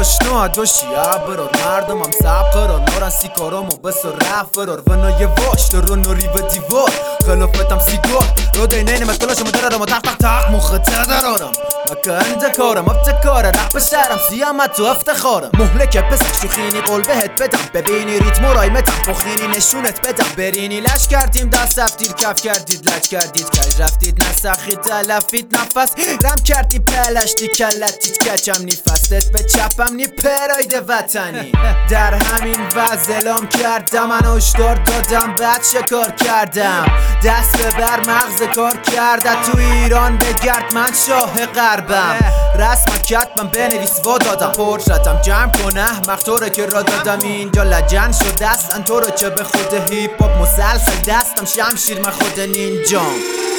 آشنا دوشی برار مردمم سب قرار نارن سی کارامو بسر رفت فرار ونای واش رو نوری به دیوار خلافتم سیگار رو دینین مکلاشم درارم و تق مخته درارم مکن کارم ابتکاره رپ شهرم سیامت و افتخارم مهلک پسک شوخینی قول بهت بدم ببینی ریتم و رایمتم پخینی نشونت بدم برینی لش کردیم دست رفتید کف کردید لج کردید کج رفتید نسخید تلفید نفس رم کردی پلشتی کلتید کچم نی فستت به چپم نی پراید وطنی در همین وضع اعلام کردم من هشدار دادم بعد شکار کردم دست ببر مغز کار کرده تو ایران بگرد من شاه غربم رسم کتبم بنویس وا دادم پرشتم جمع کنه مختوره که را دادم اینجا لجن شده است ان تو رو چه به خود هیپ هاپ مسلسل دستم شمشیر من خود نینجام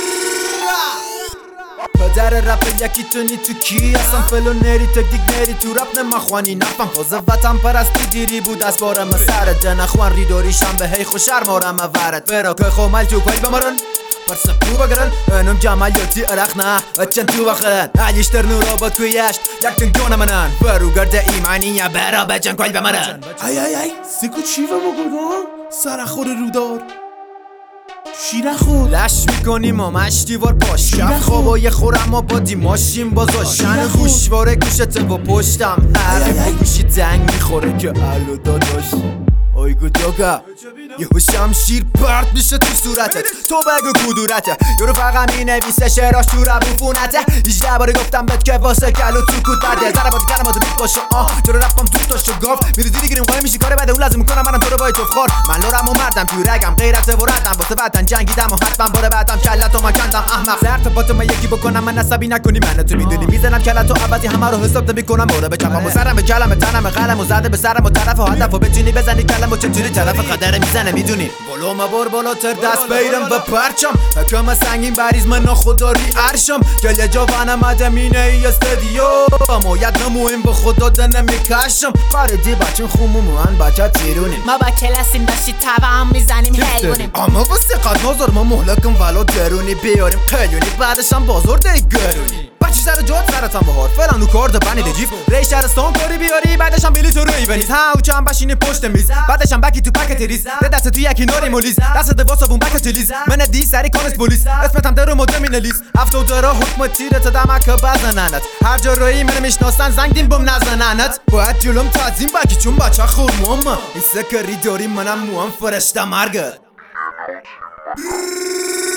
پدر رپ یکی تونی تو کی اصلا فلو نری تکتیک نری تو رپ نمخوانی نفهم باز وطن پرستی دیری بود از بارم سرت نخوان ریداریشم به هی خوشر مارم ورد برا که خومل جو پای بمارن پرسه تو بگرن انم جمعیاتی عرق نه اچن تو بخرن علیشتر نورا با تویشت یکتن گونه منن برو گرده ایمانیه برا بچن کل بمارن ای سیکو چی و مگرگان سرخور رودار شیره خود لش میکنیم و مشتیوار باش کف خوابای خورم و با دیماشیم بازا شن گوشواره گوشته و پشتم هر گوشی تنگ میخوره که الو داداش آیگو دوگا یهو شمشیر پرت میشه تو صورتت تو بگو کدورته یورو فقط مینویسه شعراش تو ربوفونته 18 باره گفتم بهت که واسه کلو تو کود بده ضربات کلماتو بیت باشه چرا رفتم تو تاشو گاف میریزی دیگه قایم میشی کار بده اون لازم میکنم منم تو رو باید تفخار من لورم و مردم تو رگم غیرت و ردم واسه وطن جنگیدم و حتما باره بعدم کلتو من کندم احمق زرت با تو من یکی بکنم من عصبی نکنی من تو میدونی میزنم کلتو عوضی همه رو حساب میکنم باره به چپم و سرم به کلم تنم قلم و زده به سرم و طرف و هدف و بتونی بزنی کلمو چطوری طرف قدر میزنه میدونی بالا مبار بالاتر دست بیرم و پرچم حکم سنگین بریز من خداری عرشم گل جوانم ادمینه ای استدیو ماید نمویم به خدا دنه میکشم فردی بچن خمومون بچه تیرونیم ما با کلاسیم داشتی هم میزنیم حیوانیم اما واسه قد نظر ما مهلکم ولو درونی بیاریم قیونی بعدشم بازار دیگرونی بچی سر جات سرتم بهار فلان رو کارد بنی دیجیف ری شهرستان کاری بیاری بعدشم بلی تو روی بنیز ها و چند بشینی پشت میز بعدشم بکی تو پکت ریز ده دست تو یکی ناری مولیز دست دواسا بون بکت لیز من دی سری کانس پلیس اسمتم در مدام مینلیز افتو درا حکم تیرت دمک بزننت هر جا روی من میشناسن زنگ دیم بم نزننت باید جلوم تعظیم بکی چون بچه خورموم این سکری داری منم موام فرشته مرگت